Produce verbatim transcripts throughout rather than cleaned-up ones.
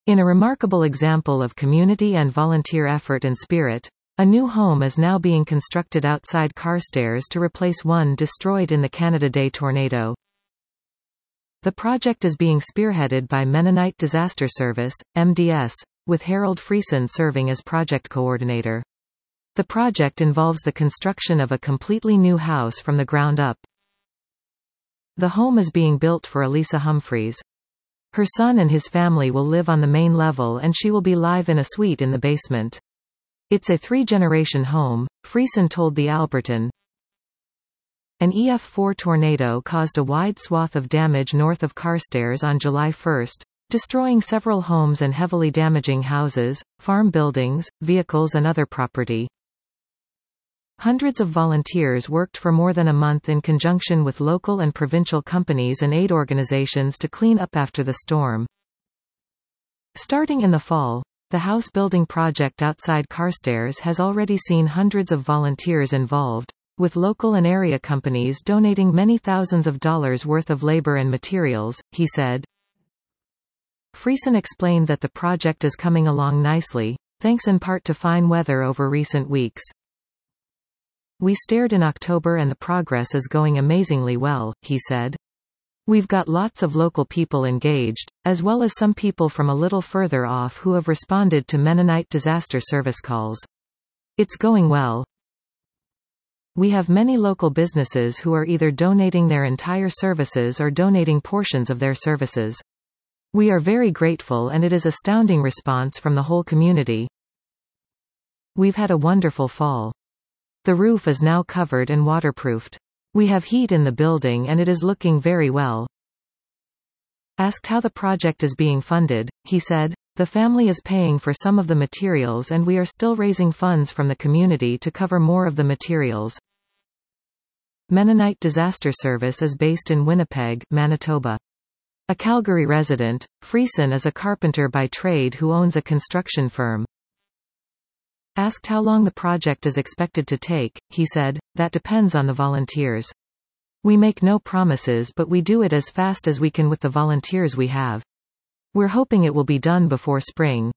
In a remarkable example of community and volunteer effort and spirit, a new home is now being constructed outside Carstairs to replace one destroyed in the Canada Day tornado. The project is being spearheaded by Mennonite Disaster Service, M D S, with Harold Friesen serving as project coordinator. The project involves the construction of a completely new house from the ground up. The home is being built for Elisa Humphreys. Her son and his family will live on the main level and she will be live in a suite in the basement. It's a three-generation home, Friesen told the Alberton. An E F four tornado caused a wide swath of damage north of Carstairs on July first, destroying several homes and heavily damaging houses, farm buildings, vehicles and other property. Hundreds of volunteers worked for more than a month in conjunction with local and provincial companies and aid organizations to clean up after the storm. Starting in the fall, the house building project outside Carstairs has already seen hundreds of volunteers involved, with local and area companies donating many thousands of dollars worth of labor and materials, he said. Friesen explained that the project is coming along nicely, thanks in part to fine weather over recent weeks. We started in October and the progress is going amazingly well, he said. We've got lots of local people engaged, as well as some people from a little further off who have responded to Mennonite Disaster Service calls. It's going well. We have many local businesses who are either donating their entire services or donating portions of their services. We are very grateful and it is astounding response from the whole community. We've had a wonderful fall. The roof is now covered and waterproofed. We have heat in the building and it is looking very well. Asked how the project is being funded, he said, the family is paying for some of the materials and we are still raising funds from the community to cover more of the materials. Mennonite Disaster Service is based in Winnipeg, Manitoba. A Calgary resident, Friesen is a carpenter by trade who owns a construction firm. Asked how long the project is expected to take, he said, that depends on the volunteers. We make no promises but we do it as fast as we can with the volunteers we have. We're hoping it will be done before spring.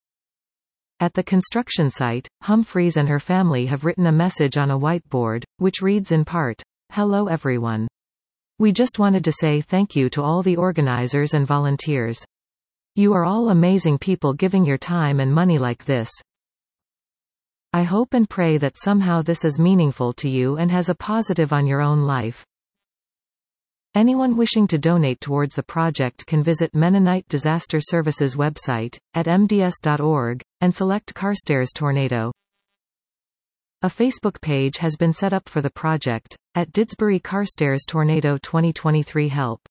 At the construction site, Humphreys and her family have written a message on a whiteboard, which reads in part, "Hello everyone. We just wanted to say thank you to all the organizers and volunteers. You are all amazing people giving your time and money like this. I hope and pray that somehow this is meaningful to you and has a positive on your own life. Anyone wishing to donate towards the project can visit Mennonite Disaster Services website, at m d s dot org, and select Carstairs Tornado. A Facebook page has been set up for the project, at Didsbury Carstairs Tornado twenty twenty-three Help.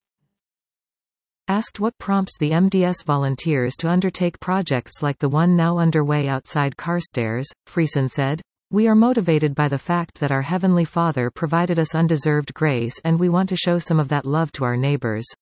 Asked what prompts the M D S volunteers to undertake projects like the one now underway outside Carstairs, Friesen said, "We are motivated by the fact that our Heavenly Father provided us undeserved grace and we want to show some of that love to our neighbors."